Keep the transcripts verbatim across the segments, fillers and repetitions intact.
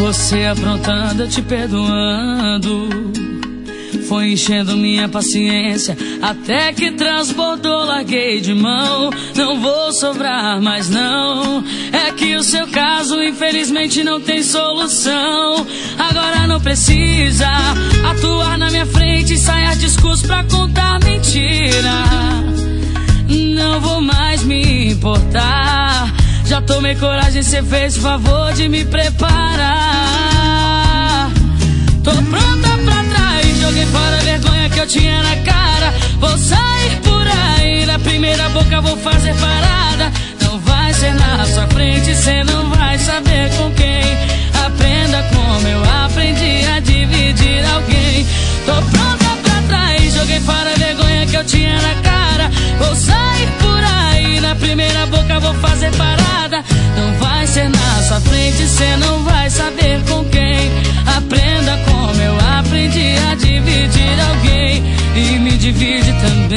Você aprontando, eu te perdoando. Foi enchendo minha paciência até que transbordou, larguei de mão. Não vou sobrar mais não. É que o seu caso infelizmente não tem solução. Agora não precisa atuar na minha frente, ensaiar discurso pra contar mentira. Não vou mais me importar. Já tomei coragem, cê fez o favor de me preparar. Tô pronta pra trás, joguei fora a vergonha que eu tinha na cara. Vou sair por aí, na primeira boca vou fazer parada. Não vai ser na sua frente, cê não vai saber com quem. Aprenda como eu aprendi a dividir alguém. Tô pronta pra trás, joguei fora a vergonha que eu tinha na cara. Vou sair por aí, na primeira boca vou fazer parada. Não vai ser na sua frente, cê não vai saber com quem. Aprenda como eu aprendi a dividir alguém. E me divide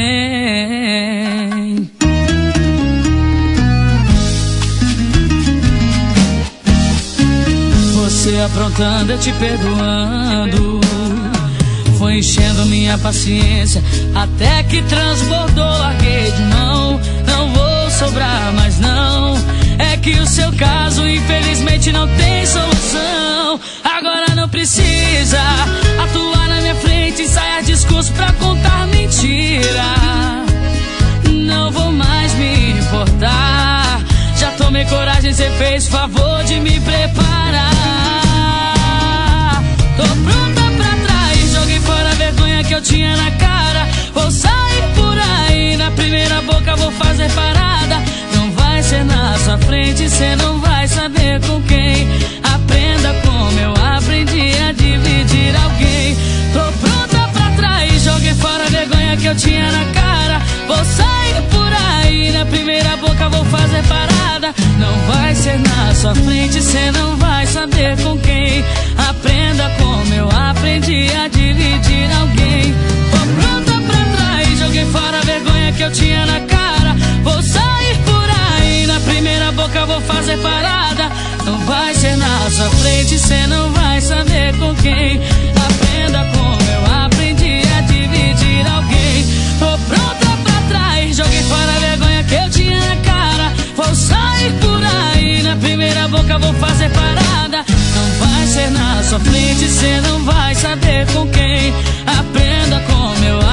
também. Você aprontando, eu te perdoando. Foi enchendo minha paciência até que transbordou, larguei de mão. Não vou sobrar mais não. É que o seu caso infelizmente não tem solução. Agora não precisa atuar na minha frente, ensaiar discurso pra contar mentira. Não vou mais me importar. Já tomei coragem, cê fez favor de me preparar. Tô pronta pra trás, joguei fora a vergonha que eu tinha na cara. Vou sair por aí, na primeira boca vou fazer parada. Não vai ser na sua frente, cê não vai saber com quem. Aprenda como eu aprendi a dividir alguém. Tô pronta pra trás, joguei fora a vergonha que eu tinha na cara. Vou sair por aí, na primeira boca vou fazer parada. Não vai ser na sua frente, cê não vai saber com quem. Aprenda como eu aprendi a dividir alguém. Tô pronta pra trás, joguei fora a vergonha que eu tinha na cara. Vou sair por aí, na primeira boca vou fazer parada. Não vai ser na sua frente, cê não vai saber com quem. Aprenda como eu aprendi a dividir alguém. Tô pronta pra trás, joguei fora a vergonha que eu tinha na cara. Vou sair por aí, na primeira boca vou fazer parada. Não vai ser na sua frente, cê não vai saber com quem. Aprenda como eu